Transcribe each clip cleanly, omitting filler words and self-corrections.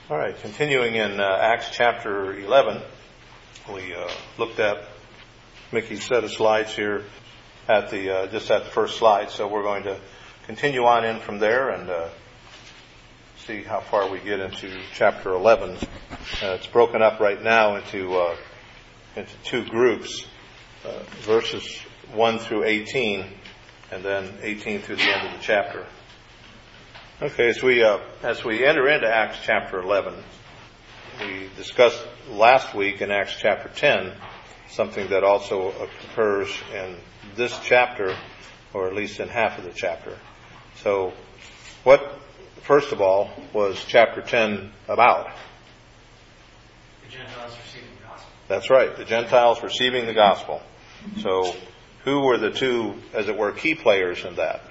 All right, continuing in Acts chapter 11, we looked at Mickey's set of slides here at the just at the first slide, so we're going to continue on in from there and see how far we get into chapter 11. It's broken up right now into two groups, verses 1 through 18, and then 18 through the end of the chapter. Okay, as we enter into Acts chapter 11, we discussed last week in Acts chapter 10 something that also occurs in this chapter, or at least in half of the chapter. So, first of all, was chapter 10 about? The Gentiles receiving the gospel. That's right, the Gentiles receiving the gospel. So, who were the two, as it were, key players in that?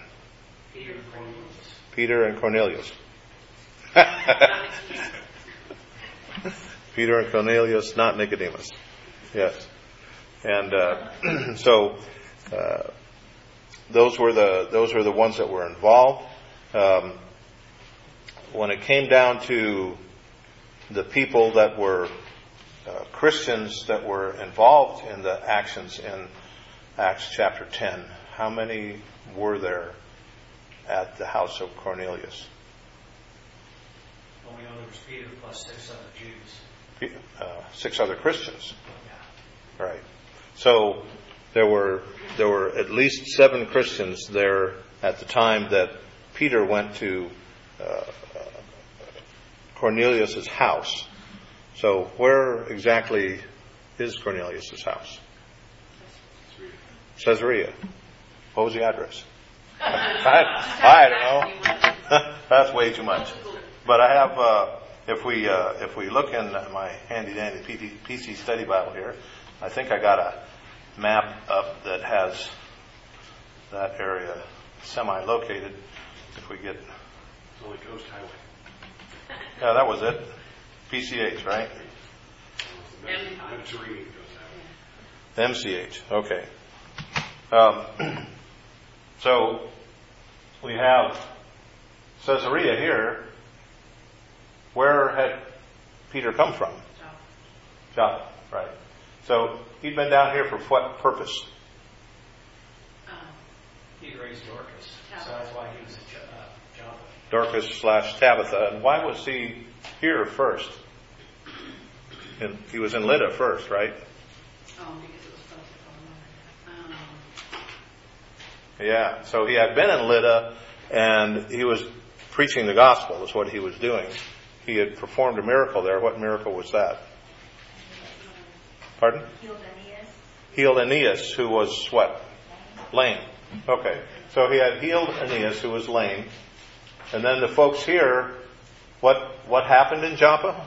Peter and Cornelius. Peter and Cornelius, not Nicodemus. Yes. And so those were the ones that were involved. When it came down to the people that were Christians that were involved in the actions in Acts chapter 10, how many were there at the house of Cornelius? Well, we know there was Peter plus 6 other Jews. 6 other Christians. Yeah. Right. So there were at least 7 Christians there at the time that Peter went to Cornelius' house. So where exactly is Cornelius' house? Caesarea. What was the address? I don't know. That's way too much. But I have, if we look in my handy dandy PC study Bible here, I think I got a map up that has that area semi-located. If we get, it's only Coast Highway. Yeah, that was it. PCH, right? MCH. Okay. So we have Caesarea here. Where had Peter come from? Joppa, right. So he'd been down here for what purpose? He raised Dorcas, so that's why he was at Joppa. Dorcas/Tabitha. And why was he here first? And he was in Lydda first, right? Oh, because it was close to Colorado. Yeah, so he had been in Lydda, and he was preaching the gospel, is what he was doing. He had performed a miracle there. What miracle was that? Pardon? Healed Aeneas, who was what? Lame. Okay, so he had healed Aeneas, who was lame. And then the folks here, what happened in Joppa?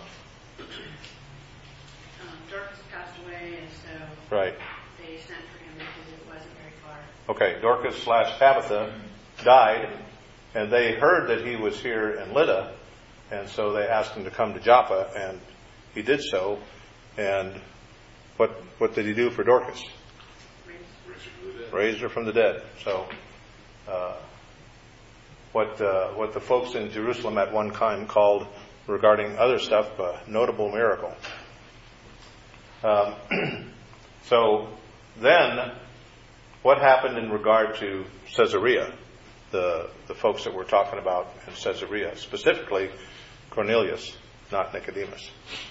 Dorcas passed away, and so right. They sent for him because it wasn't very far. Okay, Dorcas/Tabitha died, and they heard that he was here in Lydda, and so they asked him to come to Joppa, and he did so. And what did he do for Dorcas? Raised her from the dead. So what the folks in Jerusalem at one time called, regarding other stuff, a notable miracle. So then, what happened in regard to Caesarea? The folks that we're talking about in Caesarea, specifically Cornelius, not Nicodemus.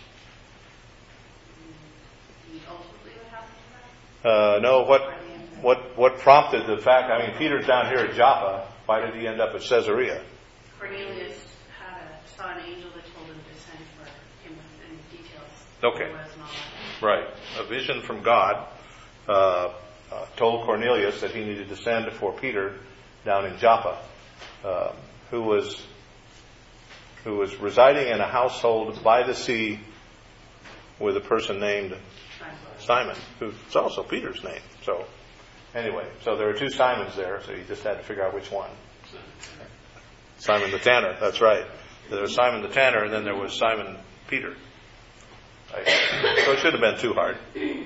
Ultimately, what happened to that? No. What prompted the fact? I mean, Peter's down here at Joppa. Why did he end up at Caesarea? Cornelius saw an angel that told him to send for him with any details. Okay. And all that. Right. A vision from God told Cornelius that he needed to send for Peter down in Joppa, who was residing in a household by the sea with a person named Simon, who's also Peter's name. So anyway, so there were 2 Simons there, so you just had to figure out which one. Simon the Tanner, that's right. There was Simon the Tanner, and then there was Simon Peter. Right. So it shouldn't have been too hard.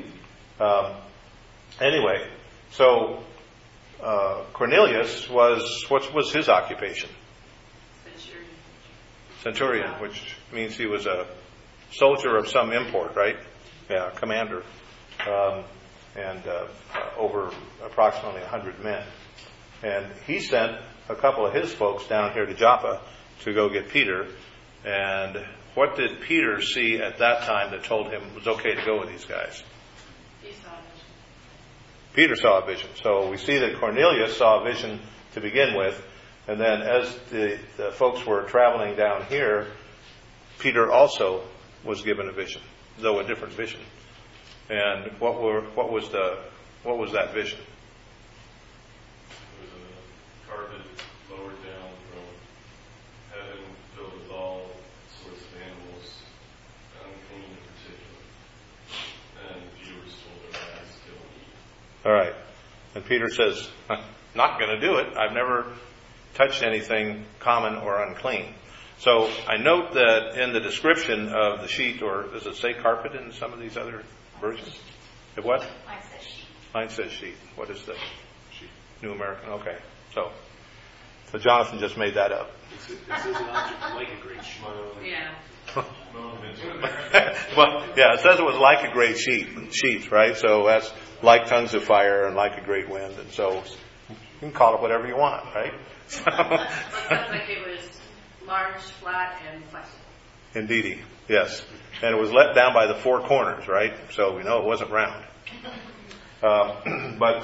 Anyway, so Cornelius what was his occupation? Centurion, which means he was a soldier of some import, right? Yeah, commander. And over approximately 100 men. And he sent a couple of his folks down here to Joppa to go get Peter. And what did Peter see at that time that told him it was okay to go with these guys? He saw a vision. Peter saw a vision. So we see that Cornelius saw a vision to begin with. And then as the folks were traveling down here, Peter also was given a vision, though a different vision. And what was that vision? It was a carpet lowered down from heaven, filled with all sorts of animals, unclean in particular. And Peter was told their eyes don't eat. All right. And Peter says, not going to do it. I've never touched anything common or unclean. So I note that in the description of the sheet, or does it say carpet in some of these other versions? It what? Mine says sheep. Mine says sheet. What is the sheet? New American. Okay. So Jonathan just made that up. It says an object like a great sheep. Yeah. Well, yeah, it says it was like a great sheet, right? So that's like tongues of fire and like a great wind. And so you can call it whatever you want, right? Well, it sounds like it was large, flat, and flexible. Indeedy, yes. And it was let down by the four corners, right? So we know it wasn't round. But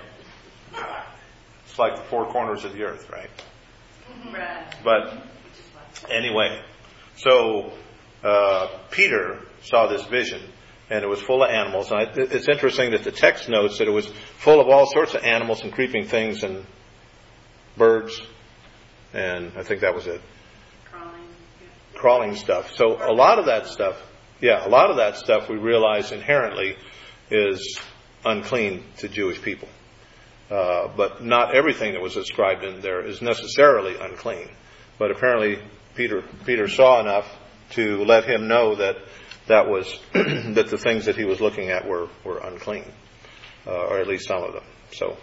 it's like the four corners of the earth, right? Right. But anyway, so Peter saw this vision, and it was full of animals. And it's interesting that the text notes that it was full of all sorts of animals and creeping things and birds, and I think that was it. Crawling stuff. So a lot of that stuff we realize inherently is unclean to Jewish people. But not everything that was ascribed in there is necessarily unclean. But apparently Peter saw enough to let him know that was that the things that he was looking at were unclean, or at least some of them.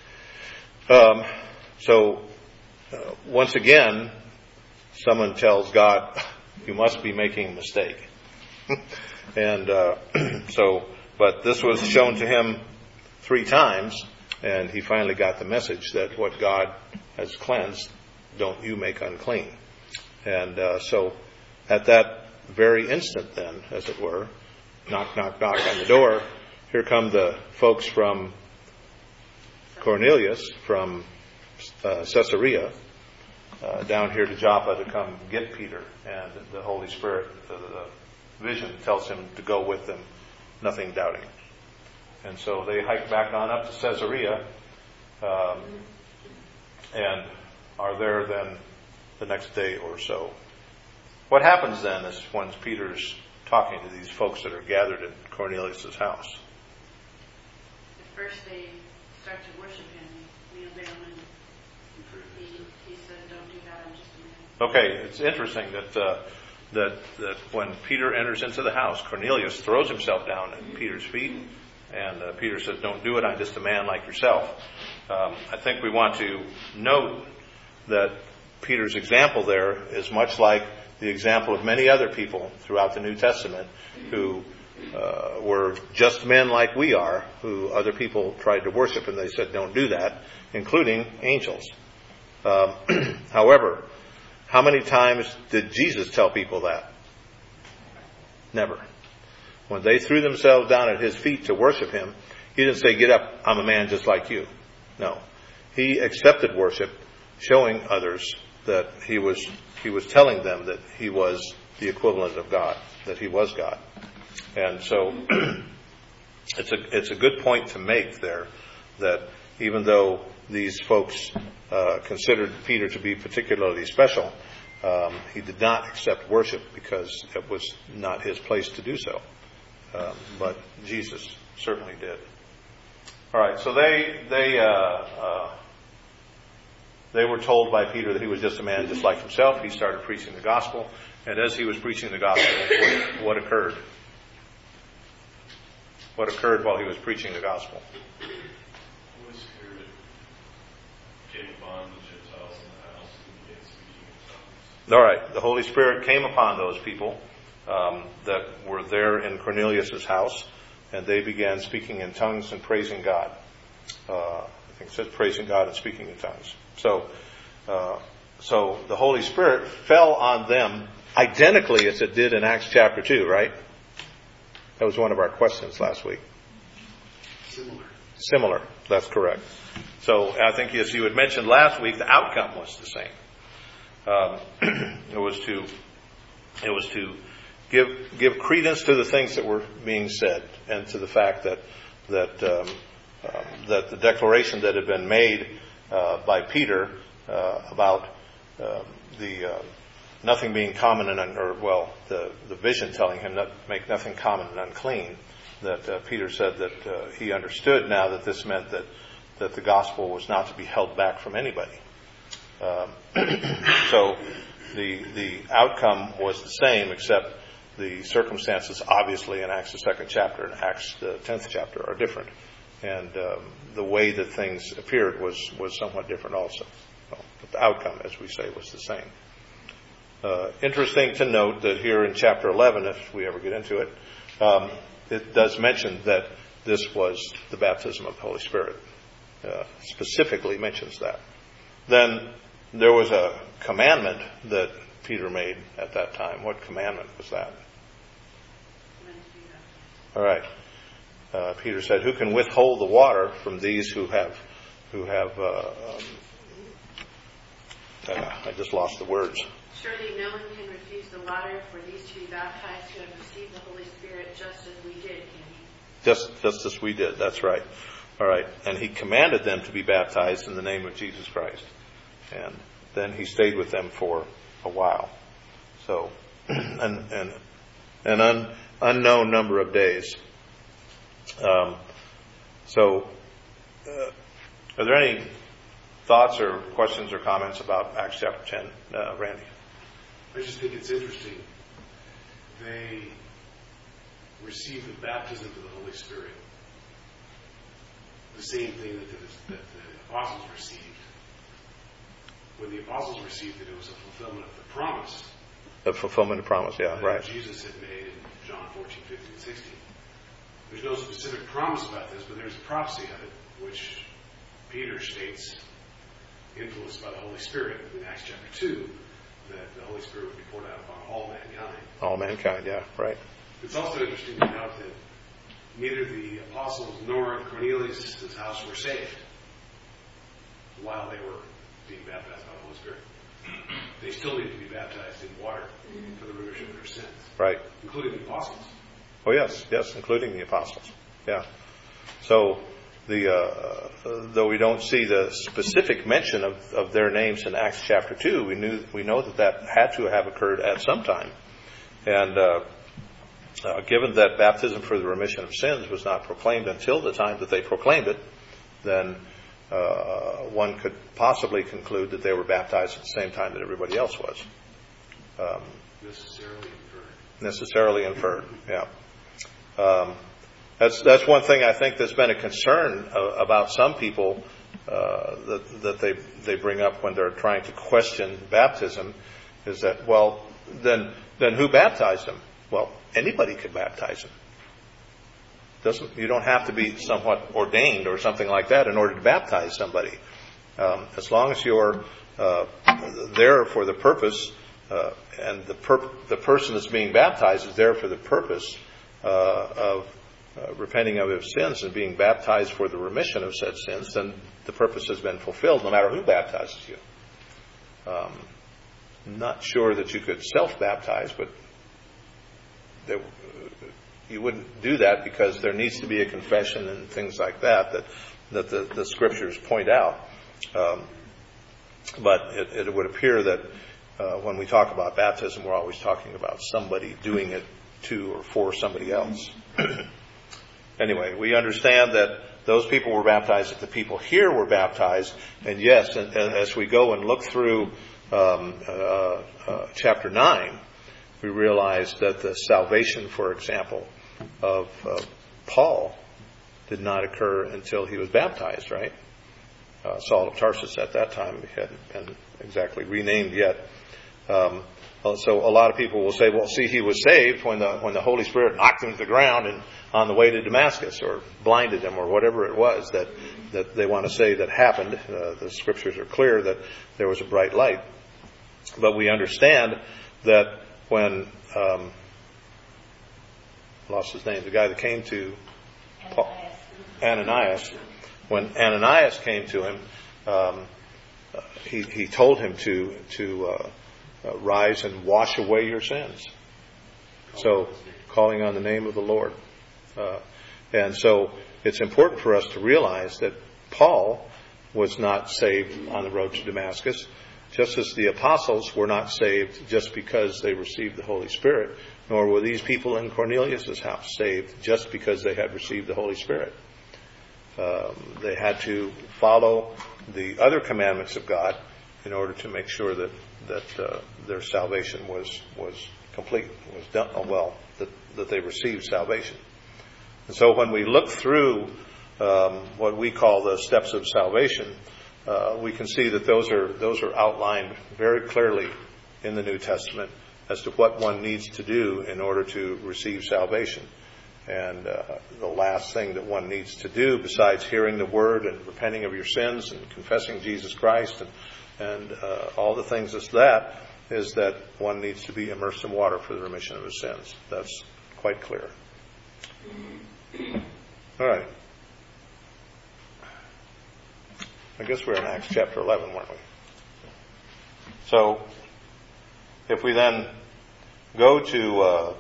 So once again, someone tells God, you must be making a mistake. And but this was shown to him 3 times, and he finally got the message that what God has cleansed, don't you make unclean. And so at that very instant then, as it were, knock, knock, knock on the door, here come the folks from Cornelius, from Caesarea, down here to Joppa to come get Peter. And the Holy Spirit, the vision tells him to go with them, nothing doubting. And so they hike back on up to Caesarea, and are there then the next day or so. What happens then is when Peter's talking to these folks that are gathered at Cornelius' house. At first they start to worship him, kneel down, and he said, don't do that, I'm just a man. Okay, it's interesting that when Peter enters into the house, Cornelius throws himself down at Peter's feet, and Peter says, don't do it, I'm just a man like yourself. I think we want to note that Peter's example there is much like the example of many other people throughout the New Testament who were just men like we are, who other people tried to worship, and they said, don't do that, including angels. However, how many times did Jesus tell people that? Never. When they threw themselves down at his feet to worship him, he didn't say, get up, I'm a man just like you. No. He accepted worship, showing others that he was telling them that he was the equivalent of God, that he was God. And so it's a good point to make there, that even though these folks considered Peter to be particularly special, he did not accept worship because it was not his place to do so. But Jesus certainly did. All right, so they were told by Peter that he was just a man just like himself. He started preaching the gospel, and as he was preaching the gospel, what occurred? What occurred while he was preaching the gospel? Holy Spirit came upon the Gentiles in the house and began speaking in tongues. All right. The Holy Spirit came upon those people that were there in Cornelius' house, and they began speaking in tongues and praising God. I think it says praising God and speaking in tongues. So the Holy Spirit fell on them identically as it did in Acts chapter 2, right? That was one of our questions last week. Similar. That's correct. So I think, as you had mentioned last week, the outcome was the same. It was to give credence to the things that were being said, and to the fact that the declaration that had been made by Peter about the nothing being common and the vision telling him not make nothing common and unclean. That Peter said that he understood now that this meant that the gospel was not to be held back from anybody. So the outcome was the same, except the circumstances, obviously, in Acts the 2nd chapter and Acts the 10th chapter are different, and the way that things appeared was somewhat different also. But the outcome, as we say, was the same. Interesting to note that here in chapter 11, if we ever get into it, it does mention that this was the baptism of the Holy Spirit. Specifically mentions that. Then there was a commandment that Peter made at that time. What commandment was that? All right. Peter said, "Who can withhold the water from these who have I just lost the words." Surely no one can refuse the water for these to be baptized who have received the Holy Spirit, just as we did, can he? Just as we did. That's right. All right. And he commanded them to be baptized in the name of Jesus Christ. And then he stayed with them for a while. So, an unknown number of days. Are there any thoughts or questions or comments about Acts chapter 10, Randy? I just think it's interesting. They received the baptism of the Holy Spirit, the same thing that the apostles received. When the apostles received it, it was a fulfillment of the promise. The fulfillment of promise, yeah, right. Jesus had made in John 14, 15, and 16. There's no specific promise about this, but there's a prophecy of it, which Peter states, influenced by the Holy Spirit in Acts chapter 2, that the Holy Spirit would be poured out upon all mankind. All mankind, yeah, right. It's also interesting to note that neither the apostles nor Cornelius' house were saved while they were being baptized by the Holy Spirit. They still needed to be baptized in water for the remission of their sins. Right. Including the apostles. Oh, yes, including the apostles. Yeah. So, though we don't see the specific mention of their names in Acts chapter 2, we know that had to have occurred at some time. And given that baptism for the remission of sins was not proclaimed until the time that they proclaimed it, then one could possibly conclude that they were baptized at the same time that everybody else was. Necessarily inferred, yeah. That's one thing I think that's been a concern about some people that they bring up when they're trying to question baptism, is that, well, then who baptized them? Well, anybody could baptize them. You don't have to be somewhat ordained or something like that in order to baptize somebody. As long as you're there for the purpose, and the person that's being baptized is there for the purpose of repenting of his sins and being baptized for the remission of said sins, then the purpose has been fulfilled no matter who baptizes you. Not sure that you could self-baptize, but you wouldn't do that because there needs to be a confession and things like that the scriptures point out. But it would appear that when we talk about baptism, we're always talking about somebody doing it to or for somebody else. Anyway, we understand that those people were baptized, that the people here were baptized, and yes, and as we go and look through chapter 9, we realize that the salvation, for example, of Paul did not occur until he was baptized, right? Saul of Tarsus at that time hadn't been exactly renamed yet. So a lot of people will say, well, see, he was saved when the Holy Spirit knocked him to the ground and on the way to Damascus, or blinded him, or whatever it was that they want to say that happened. The scriptures are clear that there was a bright light. But we understand that when, lost his name, the guy that came to Ananias, when Ananias came to him, he told him to rise and wash away your sins. So, calling on the name of the Lord. And so, it's important for us to realize that Paul was not saved on the road to Damascus, just as the apostles were not saved just because they received the Holy Spirit, nor were these people in Cornelius' house saved just because they had received the Holy Spirit. They had to follow the other commandments of God in order to make sure that their salvation was complete, was done well, that they received salvation. And so when we look through what we call the steps of salvation, we can see that those are outlined very clearly in the New Testament as to what one needs to do in order to receive salvation. And the last thing that one needs to do, besides hearing the Word and repenting of your sins and confessing Jesus Christ and all the things as that, is that one needs to be immersed in water for the remission of his sins. That's quite clear. All right. I guess we're in Acts chapter 11, weren't we? So, if we then go to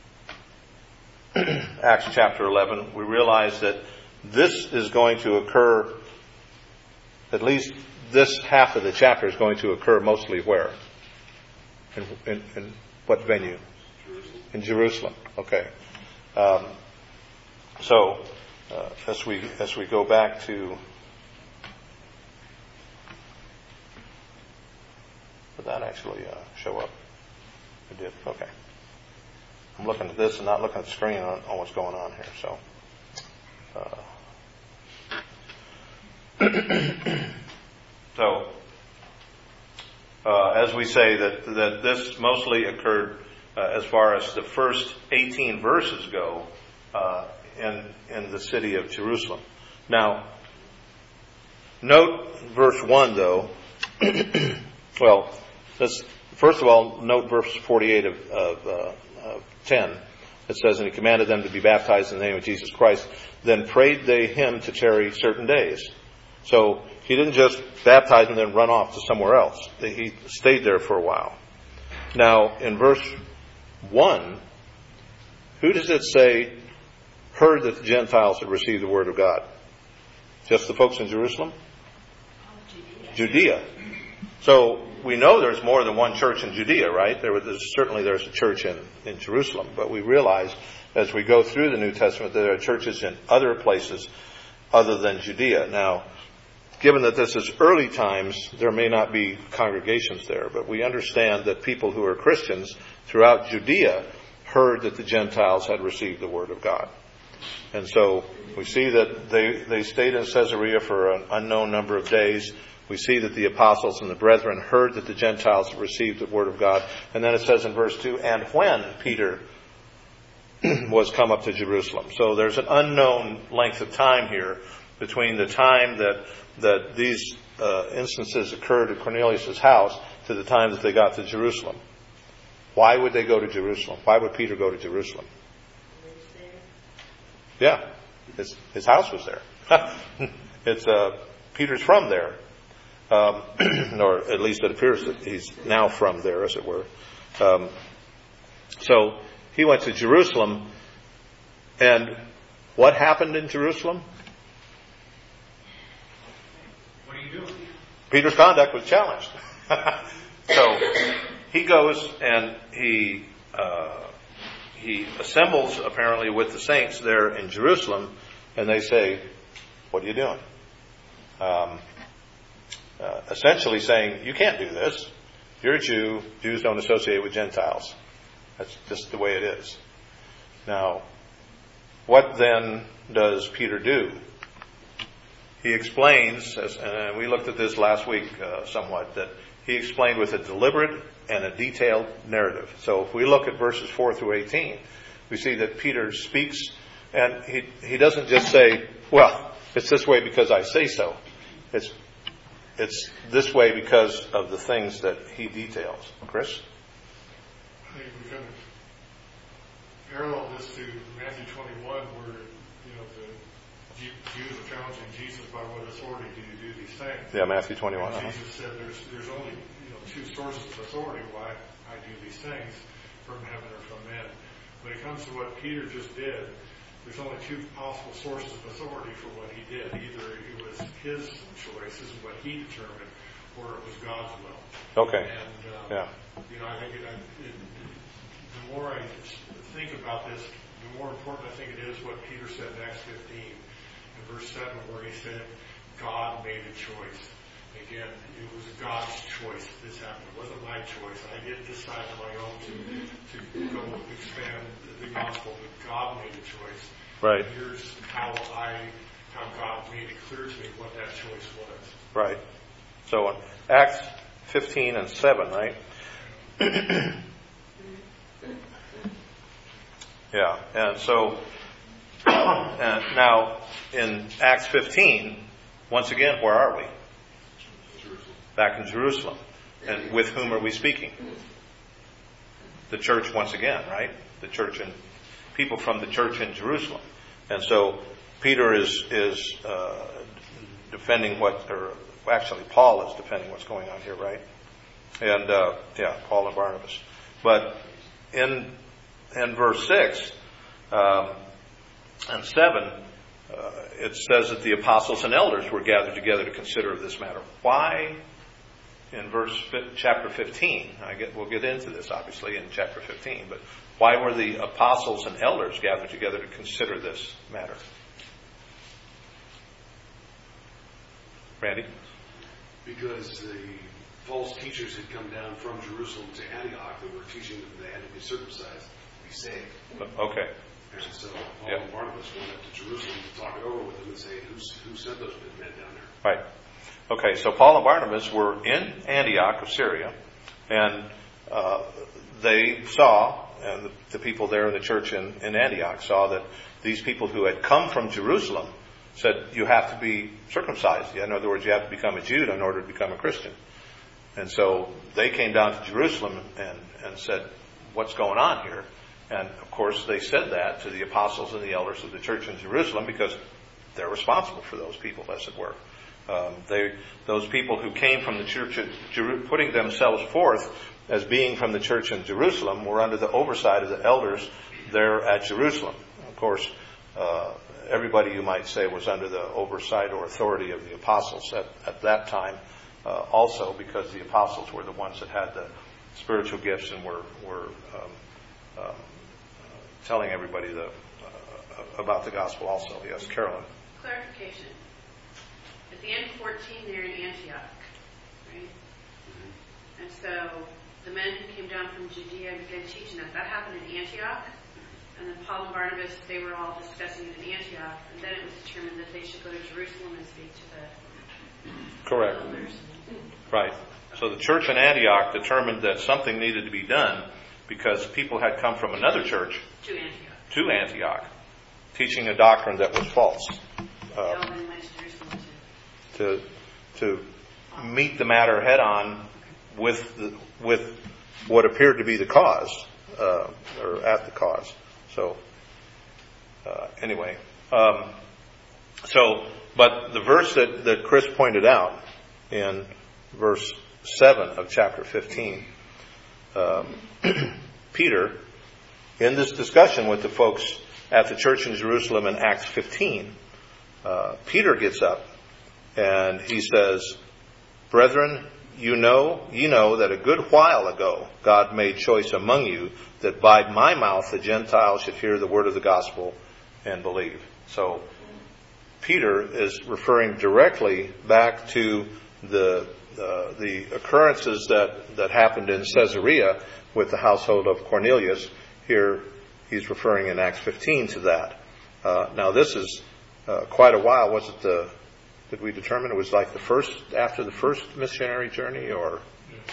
Acts chapter 11, we realize that this is going to occur, at least this half of the chapter is going to occur mostly where? In what venue? In Jerusalem. Okay. So, as we go back to, did that actually show up? It did. Okay. I'm looking at this and not looking at the screen on what's going on here. So, as we say that this mostly occurred as far as the first 18 verses go in the city of Jerusalem. Now, note verse 1 though. Well, first of all, note verse 48 of 10. It says, and he commanded them to be baptized in the name of Jesus Christ. Then prayed they him to tarry certain days. So he didn't just baptize and then run off to somewhere else. He stayed there for a while. Now, in verse 1, who does it say heard that the Gentiles had received the word of God? Just the folks in Jerusalem? Judea. So we know there's more than one church in Judea, right? Certainly there's a church in Jerusalem, but we realize as we go through the New Testament that there are churches in other places other than Judea. Now, given that this is early times, there may not be congregations there, but we understand that people who are Christians throughout Judea heard that the Gentiles had received the word of God. And so we see that they stayed in Caesarea for an unknown number of days. We see that the apostles and the brethren heard that the Gentiles had received the word of God. And then it says in verse 2, and when Peter was come up to Jerusalem. So there's an unknown length of time here between the time that these instances occurred at Cornelius' house to the time that they got to Jerusalem. Why would they go to Jerusalem? Why would Peter go to Jerusalem? Yeah, his house was there. Peter's from there. Or at least it appears that he's now from there, as it were. So he went to Jerusalem, and what happened in Jerusalem? What are you doing? Peter's conduct was challenged. So he goes and he assembles apparently with the saints there in Jerusalem, and they say, "What are you doing?" Essentially saying, you can't do this. You're a Jew. Jews don't associate with Gentiles. That's just the way it is. Now, what then does Peter do? He explains, and we looked at this last week somewhat, that he explained with a deliberate and a detailed narrative. So if we look at verses 4 through 18, we see that Peter speaks, and he doesn't just say, well, it's this way because I say so. It's this way because of the things that he details. Chris? I think we kind of parallel this to Matthew 21, where the Jews are challenging Jesus by what authority do you do these things? Yeah, Matthew 21. Jesus said there's only two sources of authority why I do these things, from heaven or from men. When it comes to what Peter just did, there's only two possible sources of authority for what he did. Either it was his choice, this is what he determined, or it was God's will. Okay. And yeah. I think the more I think about this, the more important I think it is what Peter said in Acts 15, in verse 7, where he said, God made a choice. Again, it was God's choice this happened. It wasn't my choice. I didn't decide on my own to go expand the gospel, but God made a choice. Right. And here's how God made it clear to me what that choice was. Right. So in Acts 15 and 7, right? Yeah. And so and now in Acts 15, once again, where are we? Back in Jerusalem. And with whom are we speaking? The church once again, right? The church and people from the church in Jerusalem. And so Peter is defending actually Paul is defending what's going on here, right? And Paul and Barnabas. But in verse 6 and 7, it says that the apostles and elders were gathered together to consider this matter. Why? In chapter 15, we'll get into this obviously in chapter 15, but why were the apostles and elders gathered together to consider this matter? Randy? Because the false teachers had come down from Jerusalem to Antioch and were teaching them they had to be circumcised to be saved. Okay. And so Paul and Barnabas went up to Jerusalem to talk it over with them and say, who sent those men down there? Right. Okay, so Paul and Barnabas were in Antioch of Syria, and they saw, and the people there in the church in Antioch saw that these people who had come from Jerusalem said, you have to be circumcised. In other words, you have to become a Jew in order to become a Christian. And so they came down to Jerusalem and said, what's going on here? And of course they said that to the apostles and the elders of the church in Jerusalem because they're responsible for those people, as it were. Those people who came from the church, putting themselves forth as being from the church in Jerusalem, were under the oversight of the elders there at Jerusalem. Of course, everybody, you might say, was under the oversight or authority of the apostles at that time, also because the apostles were the ones that had the spiritual gifts and were telling everybody about the gospel also. Yes, Carolyn. Clarification. At the end of 14, they're in Antioch, right? And so the men who came down from Judea began teaching that happened in Antioch. And then Paul and Barnabas, they were all discussing it in Antioch. And then it was determined that they should go to Jerusalem and speak to the Correct. elders. Right. So the church in Antioch determined that something needed to be done because people had come from another church to Antioch teaching a doctrine that was false. To meet the matter head on with what appeared to be the cause, or at the cause. So, anyway. But the verse that Chris pointed out in verse 7 of chapter 15, Peter, in this discussion with the folks at the church in Jerusalem in Acts 15, Peter gets up and he says, "Brethren, you know that a good while ago God made choice among you that by my mouth the Gentiles should hear the word of the gospel and believe." So Peter is referring directly back to the occurrences that happened in Caesarea with the household of Cornelius. Here he's referring in Acts 15 to that. Now this is quite a while. Was it did we determine it was like after the first missionary journey, or?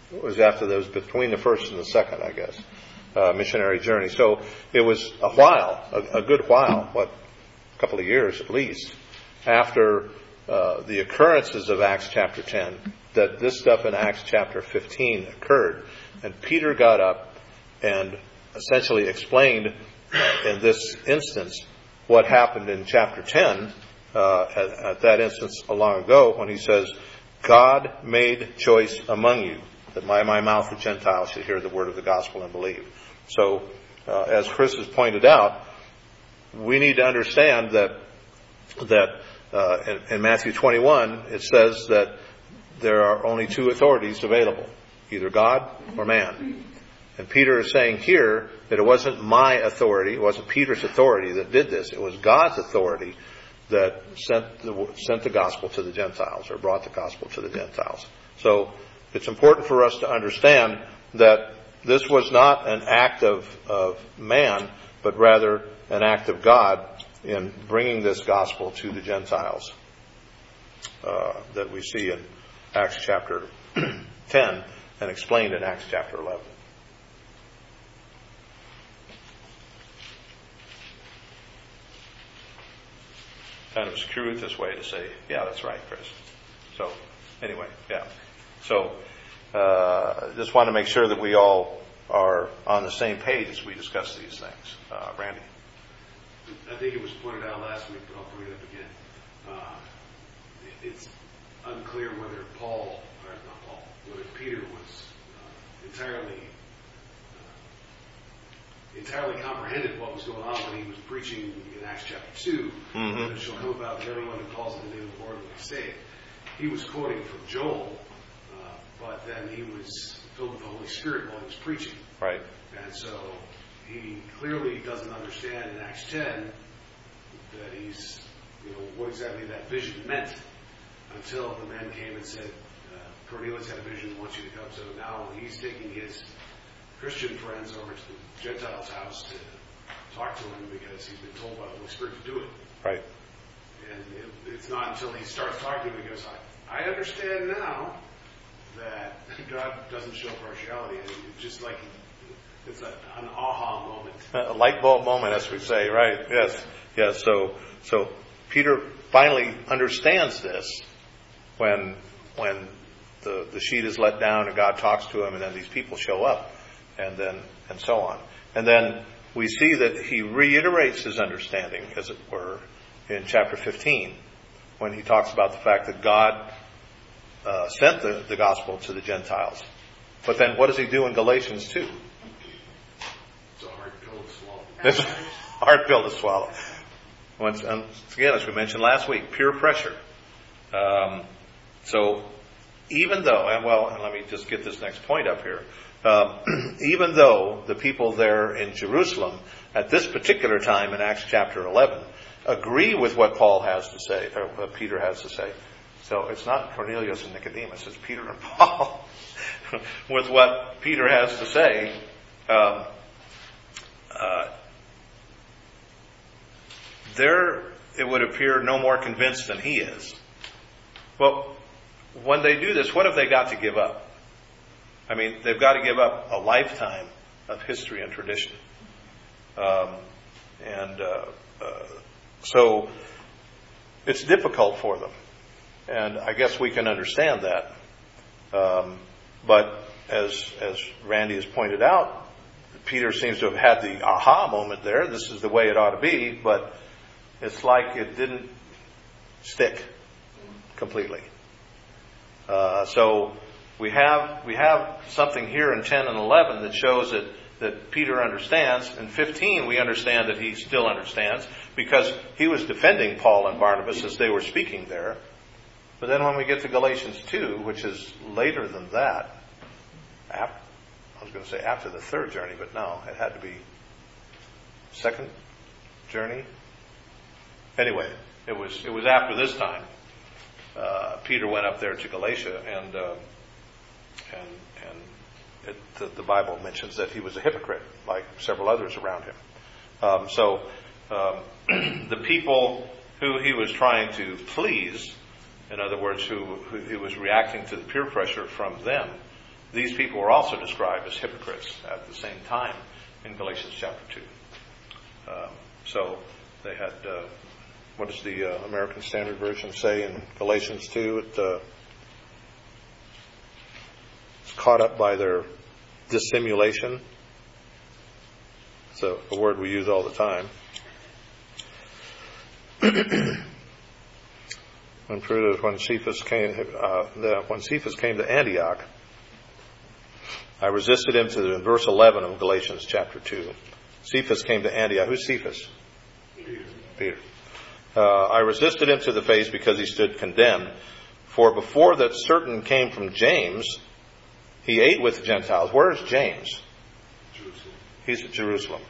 was after those, between the first and the second, I guess, missionary journey. So it was a while, a good while, a couple of years at least, after the occurrences of Acts chapter 10, that this stuff in Acts chapter 15 occurred. And Peter got up and essentially explained in this instance what happened in chapter 10 at that instance long ago, when he says, God made choice among you, that by my mouth the Gentiles should hear the word of the gospel and believe. So, as Chris has pointed out, we need to understand that in Matthew 21, it says that there are only two authorities available, either God or man. And Peter is saying here that it wasn't my authority, it wasn't Peter's authority that did this, it was God's authority that sent the gospel to the Gentiles, or brought the gospel to the Gentiles. So it's important for us to understand that this was not an act of man, but rather an act of God in bringing this gospel to the Gentiles that we see in Acts chapter 10 and explained in Acts chapter 11. Kind of screw it this way to say, yeah, that's right, Chris. So, anyway, yeah. So, just want to make sure that we all are on the same page as we discuss these things. Randy? I think it was pointed out last week, but I'll bring it up again. It's unclear whether whether Peter was entirely comprehended what was going on when he was preaching in Acts chapter 2. Mm-hmm. It shall come about that everyone who calls on the name of the Lord will be saved. He was quoting from Joel, but then he was filled with the Holy Spirit while he was preaching. Right. And so he clearly doesn't understand in Acts 10 that he's, what exactly that vision meant, until the men came and said, Cornelius had a vision, wants you to come. So now he's taking his Christian friends over to the Gentiles' house to talk to him because he's been told by the Holy Spirit to do it. Right. And it's not until he starts talking to him, he goes, I understand now that God doesn't show partiality. And it's just like, it's an aha moment. A light bulb moment, as we say, right? Yes. So Peter finally understands this when the sheet is let down and God talks to him, and then these people show up, and so on. And then we see that he reiterates his understanding, as it were, in chapter 15, when he talks about the fact that God sent the gospel to the Gentiles. But then what does he do in Galatians 2? It's a hard pill to swallow. It's a hard pill to swallow. Once again, as we mentioned last week, peer pressure. So even though, and let me just get this next point up here. Even though the people there in Jerusalem at this particular time in Acts chapter 11 agree with what Paul has to say, or what Peter has to say. So it's not Cornelius and Nicodemus, it's Peter and Paul with what Peter has to say. It would appear no more convinced than he is. Well, when they do this, what have they got to give up? I mean, they've got to give up a lifetime of history and tradition. So it's difficult for them. And I guess we can understand that. But as Randy has pointed out, Peter seems to have had the aha moment there. This is the way it ought to be, but it's like it didn't stick completely. So we have something here in 10 and 11 that shows that Peter understands. In 15, we understand that he still understands because he was defending Paul and Barnabas as they were speaking there. But then when we get to Galatians 2, which is later than that, I was going to say after the third journey, but no, it had to be second journey. Anyway, it was after this time. Peter went up there to Galatia, and the Bible mentions that he was a hypocrite, like several others around him. So the people who he was trying to please, in other words, who he was reacting to the peer pressure from them, these people were also described as hypocrites at the same time in Galatians chapter 2. So they had, what does the American Standard Version say in Galatians 2? It's caught up by their dissimulation. It's a word we use all the time. When Cephas came to Antioch, I resisted him in verse 11 of Galatians chapter 2. Cephas came to Antioch. Who's Cephas? Peter. I resisted him to the face because he stood condemned. For before that certain came from James, he ate with the Gentiles. Where is James? Jerusalem. He's at Jerusalem.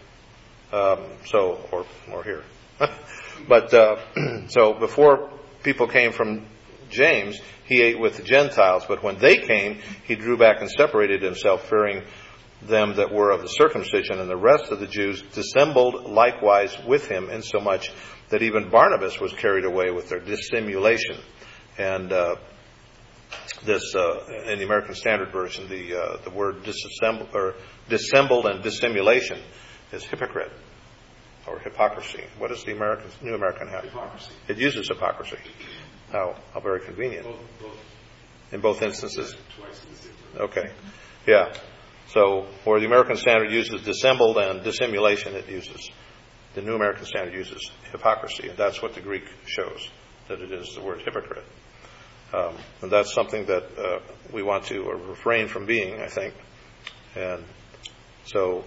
Or here. But so before people came from James, he ate with the Gentiles. But when they came, he drew back and separated himself, fearing them that were of the circumcision. And the rest of the Jews dissembled likewise with him, insomuch that even Barnabas was carried away with their dissimulation. And this in the American Standard Version, the word dissembled and dissimulation is hypocrite or hypocrisy. What does the New American have? Hypocrisy. It uses hypocrisy. How very convenient. Both. In both instances? Twice in the same verse. Okay. Yeah. So where the American Standard uses dissembled and dissimulation, the New American Standard uses hypocrisy. And that's what the Greek shows, that it is the word hypocrite. And that's something that we want to refrain from being, I think. And so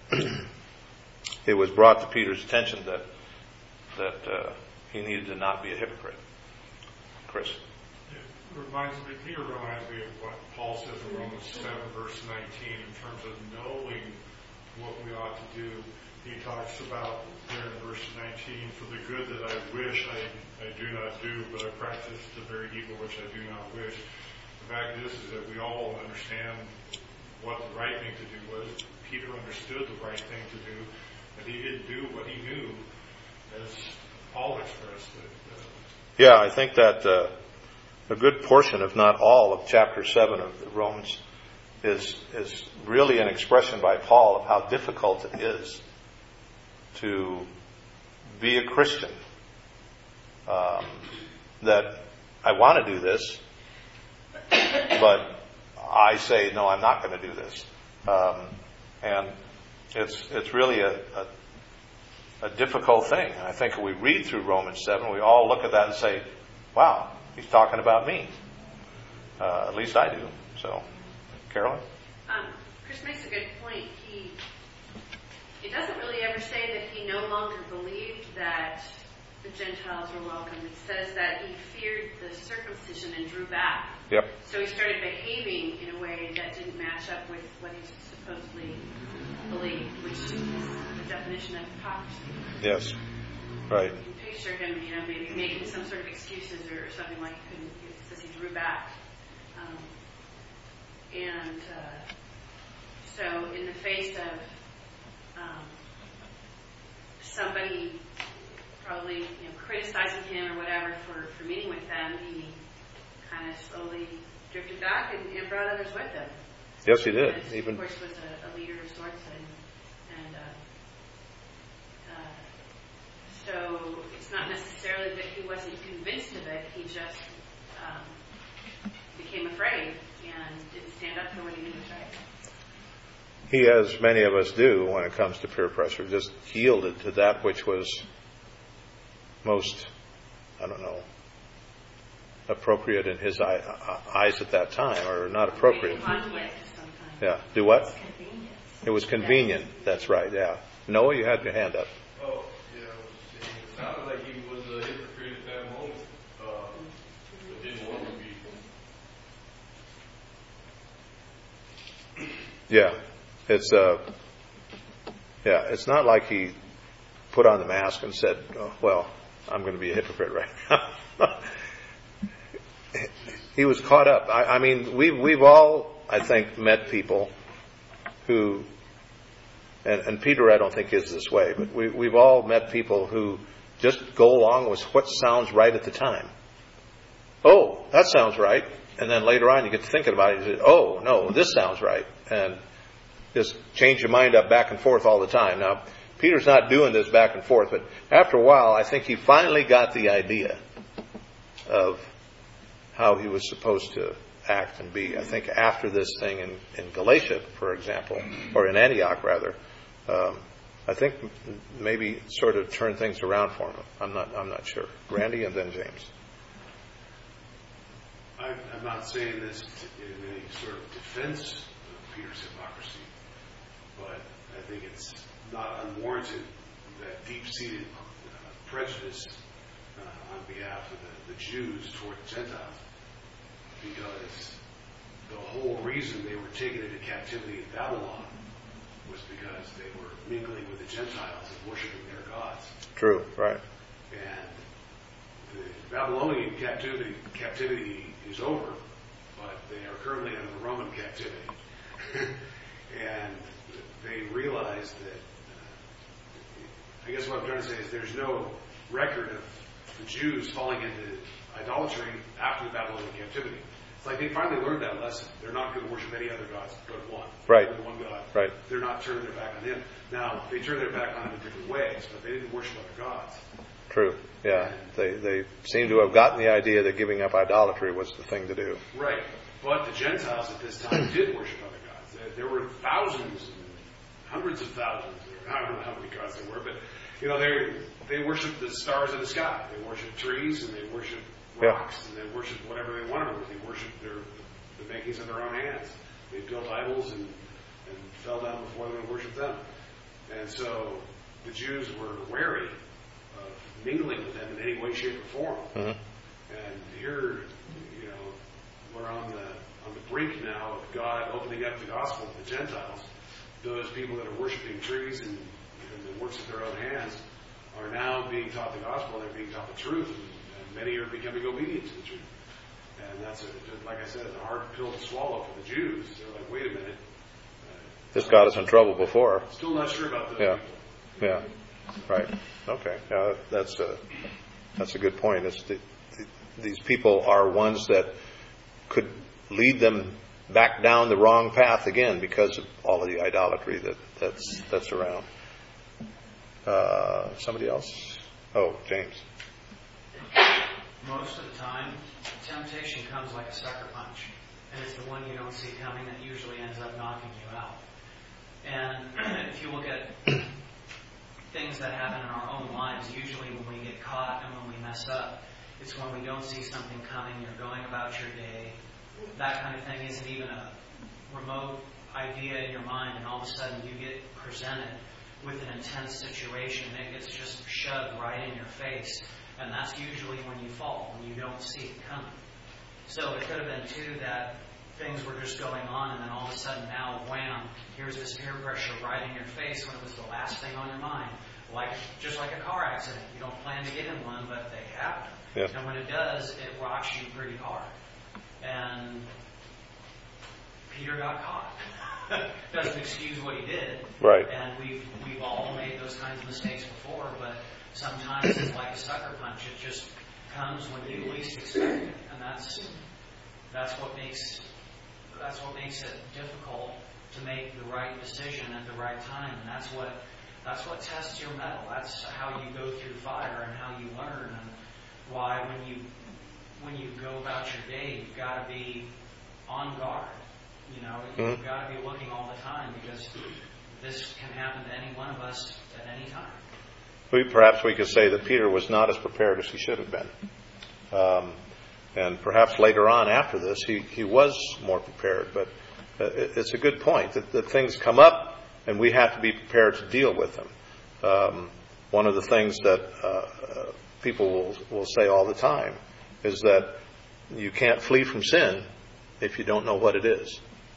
it was brought to Peter's attention that he needed to not be a hypocrite. Chris? Peter reminds me of what Paul says in Romans 7, verse 19, in terms of knowing what we ought to do. He talks about there in verse 19, for the good that I wish I do not do, but I practice the very evil which I do not wish. The fact is that we all understand what the right thing to do was. Peter understood the right thing to do, but he didn't do what he knew, as Paul expressed it. Yeah, I think that a good portion, if not all, of chapter 7 of Romans is really an expression by Paul of how difficult it is to be a Christian. That I want to do this, but I say, no, I'm not going to do this. And it's really a difficult thing. And I think if we read through Romans 7, we all look at that and say, wow, he's talking about me. At least I do. So, Carolyn? Chris makes a good point. It doesn't really ever say that he no longer believed that the Gentiles were welcome. It says that he feared the circumcision and drew back. Yep. So he started behaving in a way that didn't match up with what he supposedly believed, which is the definition of hypocrisy. Yes. Right. You can picture him, maybe making some sort of excuses or something like he couldn't, because he drew back. So in the face of somebody probably criticizing him or whatever for meeting with them, he kind of slowly drifted back and brought others with him. Yes, he did. And Even of course, was a leader of sorts, and so it's not necessarily that he wasn't convinced of it. He just became afraid and didn't stand up for what he knew was right. he, as many of us do when it comes to peer pressure, just yielded to that which was most, appropriate in his eyes at that time, or not appropriate. Yeah. Do what? It was convenient. That's right. Yeah. Noah, you had your hand up. Oh, yeah. It sounded like he was a hypocrite at that moment, but didn't want to be. Yeah. It's not like he put on the mask and said, "Oh, well, I'm going to be a hypocrite right now." He was caught up. I mean, we've all, I think, met people who, and Peter, I don't think is this way, but we've all met people who just go along with what sounds right at the time. Oh, that sounds right. And then later on you get to thinking about it and you say, oh, no, this sounds right. And just change your mind up back and forth all the time. Now, Peter's not doing this back and forth, but after a while, I think he finally got the idea of how he was supposed to act and be. I think after this thing in Galatia, for example, or in Antioch rather, I think maybe sort of turned things around for him. I'm not sure. Randy and then James. I'm not saying this in any sort of defense of Peter's hypocrisy, but I think it's not unwarranted that deep-seated prejudice on behalf of the Jews toward the Gentiles, because the whole reason they were taken into captivity in Babylon was because they were mingling with the Gentiles and worshiping their gods. True, right. And the Babylonian captivity is over, but they are currently under the Roman captivity. And they realized that, I guess what I'm trying to say is there's no record of the Jews falling into idolatry after the Babylonian captivity. It's like they finally learned that lesson. They're not going to worship any other gods but one. Right. Only one God. Right. They're not turning their back on Him. Now, they turned their back on Him in different ways, but they didn't worship other gods. True. Yeah. They seem to have gotten the idea that giving up idolatry was the thing to do. Right. But the Gentiles at this time did worship other gods. There were thousands and hundreds of thousands. I don't know how many gods there were, but they worshipped the stars in the sky. They worshipped trees and they worshipped rocks and they worshipped whatever they wanted. They worshipped the makings of their own hands. They built idols and fell down before them and worshipped them. And so the Jews were wary of mingling with them in any way, shape, or form. Mm-hmm. And here, we're on the brink now of God opening up the gospel to the Gentiles. Those people that are worshiping trees and the works of their own hands are now being taught the gospel. They're being taught the truth, and many are becoming obedient to the truth. And that's, like I said, a hard pill to swallow for the Jews. They're like, wait a minute. This got us in trouble before. Still not sure about those people. Yeah. Right. Okay. That's a good point. These people are ones that could lead them back down the wrong path again because of all of the idolatry that's around. Somebody else? Oh, James. Most of the time, temptation comes like a sucker punch. And it's the one you don't see coming that usually ends up knocking you out. And if you look at things that happen in our own lives, usually when we get caught and when we mess up, it's when we don't see something coming, you're going about your day. That kind of thing isn't even a remote idea in your mind, and all of a sudden you get presented with an intense situation. It gets just shoved right in your face. And that's usually when you fall, when you don't see it coming. So it could have been, too, that things were just going on, and then all of a sudden now, wham, here's this peer pressure right in your face when it was the last thing on your mind. Just like a car accident. You don't plan to get in one, but they happen. Yes. And when it does, it rocks you pretty hard. And Peter got caught. Doesn't excuse what he did. Right. And we've all made those kinds of mistakes before, but sometimes it's like a sucker punch. It just comes when you least expect it, and that's what makes it difficult to make the right decision at the right time, and that's what tests your mettle. That's how you go through fire and how you learn, and why when you go about your day, you've got to be on guard. You've got to be looking all the time, because this can happen to any one of us at any time. Perhaps we could say that Peter was not as prepared as he should have been. And perhaps later on after this, he was more prepared. But it's a good point that things come up and we have to be prepared to deal with them. One of the things that people will say all the time is that you can't flee from sin if you don't know what it is.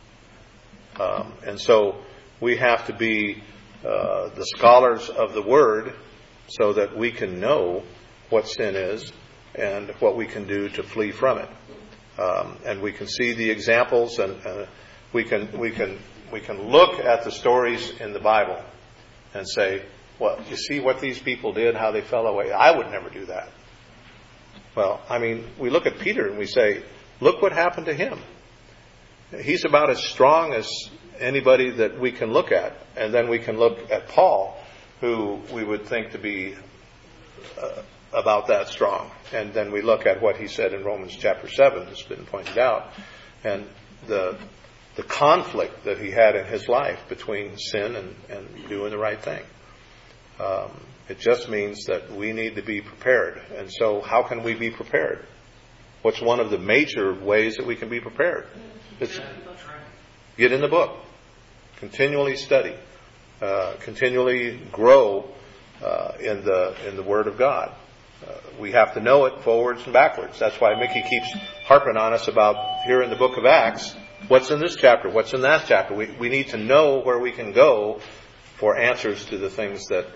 And so we have to be the scholars of the Word so that we can know what sin is and what we can do to flee from it. And we can see the examples, and we can look at the stories in the Bible and say, well, you see what these people did, how they fell away. I would never do that. Well, we look at Peter and we say, Look what happened to him. He's about as strong as anybody that we can look at. And then we can look at Paul, who we would think to be about that strong. And then we look at what he said in Romans chapter 7, that's been pointed out, and the conflict that he had in his life between sin and doing the right thing. It just means that we need to be prepared. And so how can we be prepared? What's one of the major ways that we can be prepared? It's get in the book. Continually study. Continually grow in the Word of God. We have to know it forwards and backwards. That's why Mickey keeps harping on us about here in the book of Acts, what's in this chapter, what's in that chapter. We need to know where we can go for answers to the things that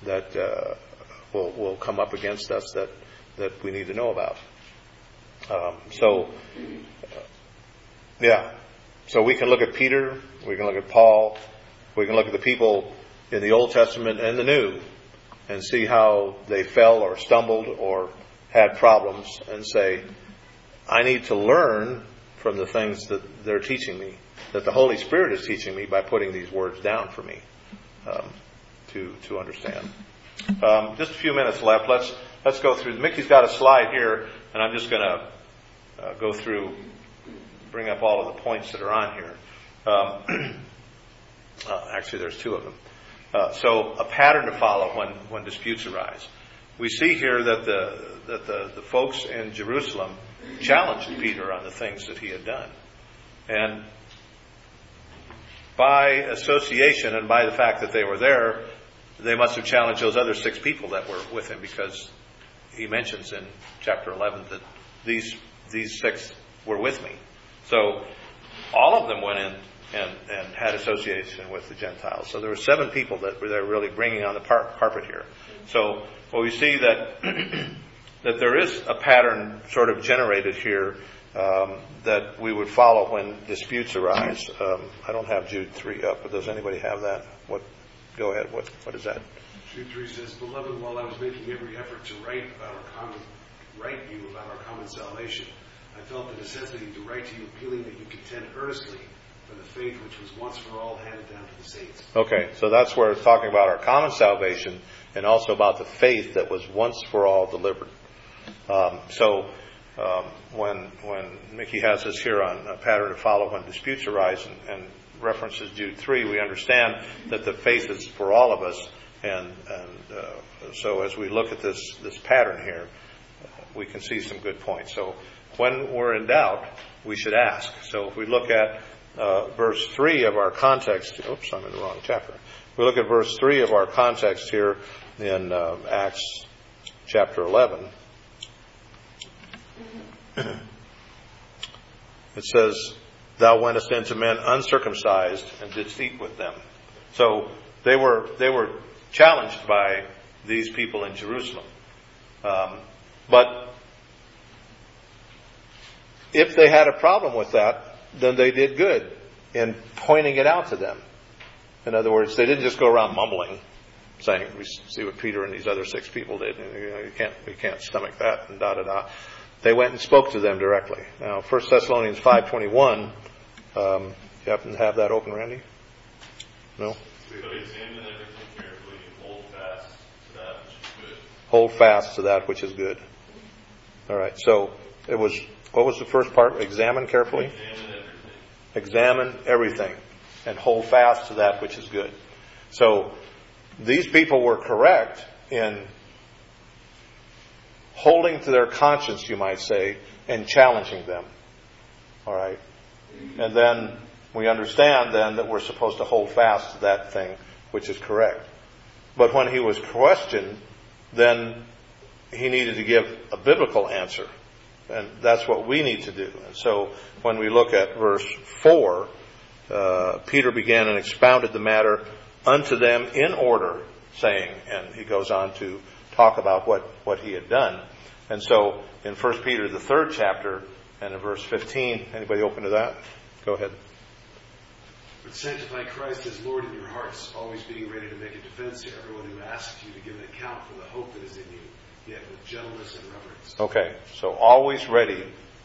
will come up against us that we need to know about. So we can look at Peter, we can look at Paul, we can look at the people in the Old Testament and the New, and see how they fell or stumbled or had problems, and say, I need to learn from the things that they're teaching me, that the Holy Spirit is teaching me by putting these words down for me to understand. Just a few minutes left. Let's go through. Mickey's got a slide here, and I'm just going to go through, bring up all of the points that are on here. Actually, there's two of them. So a pattern to follow when disputes arise. We see here that the folks in Jerusalem challenged Peter on the things that he had done. And by association and by the fact that they were there, they must have challenged those other 6 people that were with him, because he mentions in chapter 11 that these 6 were with me. So all of them went in and had association with the Gentiles. So there were 7 people that were there really bringing on the carpet here. So we see that that there is a pattern sort of generated here that we would follow when disputes arise. I don't have Jude 3 up, but does anybody have that? Go ahead. What is that? Jude 3 says, Beloved, while I was making every effort to write you about our common salvation, I felt the necessity to write to you, appealing that you contend earnestly for the faith which was once for all handed down to the saints. Okay, so that's where it's talking about our common salvation, and also about the faith that was once for all delivered. When Mickey has us here on a pattern to follow when disputes arise and references Jude 3, we understand that the faith is for all of us, and so as we look at this pattern here, we can see some good points. So when we're in doubt, we should ask. So if we look at verse 3 of our context, oops, I'm in the wrong chapter. We look at verse 3 of our context here in Acts chapter 11. It says, Thou wentest into men uncircumcised and didst eat with them. So they were challenged by these people in Jerusalem. But if they had a problem with that, then they did good in pointing it out to them. In other words, they didn't just go around mumbling, saying, we see what Peter and these other 6 people did. We can't stomach that, and da-da-da. They went and spoke to them directly. Now, 1 Thessalonians 5:21, you happen to have that open, Randy? No? But examine everything carefully and hold fast to that which is good. Hold fast to that which is good. All right, so it was, what was the first part? Examine carefully? Examine everything and hold fast to that which is good. So these people were correct in holding to their conscience, you might say, and challenging them. All right? And then we understand then that we're supposed to hold fast to that thing which is correct. But when he was questioned, then he needed to give a biblical answer. And that's what we need to do. And so when we look at verse 4, Peter began and expounded the matter unto them in order, saying, and he goes on to talk about what he had done. And so in 1 Peter, the 3rd chapter, and in verse 15, anybody open to that? Go ahead. But sanctify Christ as Lord in your hearts, always being ready to make a defense to everyone who asks you to give an account for the hope that is in you, yet with gentleness and reverence. Okay, so always ready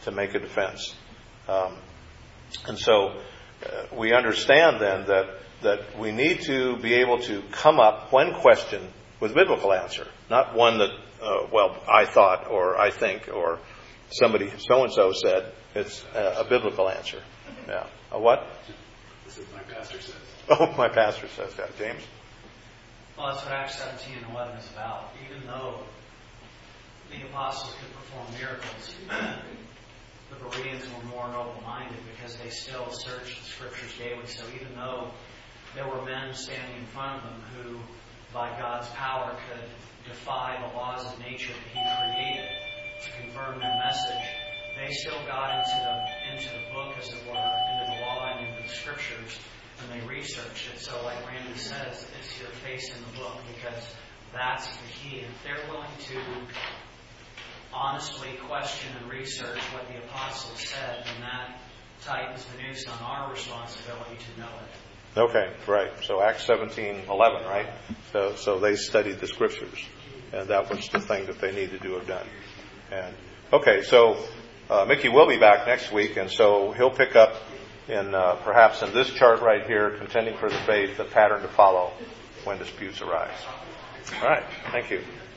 to make a defense. And so we understand then that we need to be able to come up, when questioned, with a biblical answer. Not one that, I thought, or I think, or somebody so-and-so said. It's a biblical answer. Yeah. A what? This is what my pastor says. Oh, my pastor says that. James? Well, that's what Acts 17 and 11 is about. Even though the apostles could perform miracles, the Bereans were more noble-minded because they still searched the Scriptures daily. So even though there were men standing in front of them who, by God's power, could defy the laws of nature that He created to confirm their message, they still got into the book, as it were, into the law and into the Scriptures, and they researched it. So like Randy says, it's your face in the book, because that's the key. And if they're willing to honestly question and research what the apostles said, then that tightens the noose on our responsibility to know it. Okay, right. So Acts 17:11, right? So they studied the Scriptures, and that was the thing that they needed to have done. And okay, so Mickey will be back next week, and so he'll pick up in perhaps in this chart right here, contending for the faith, the pattern to follow when disputes arise. All right, thank you.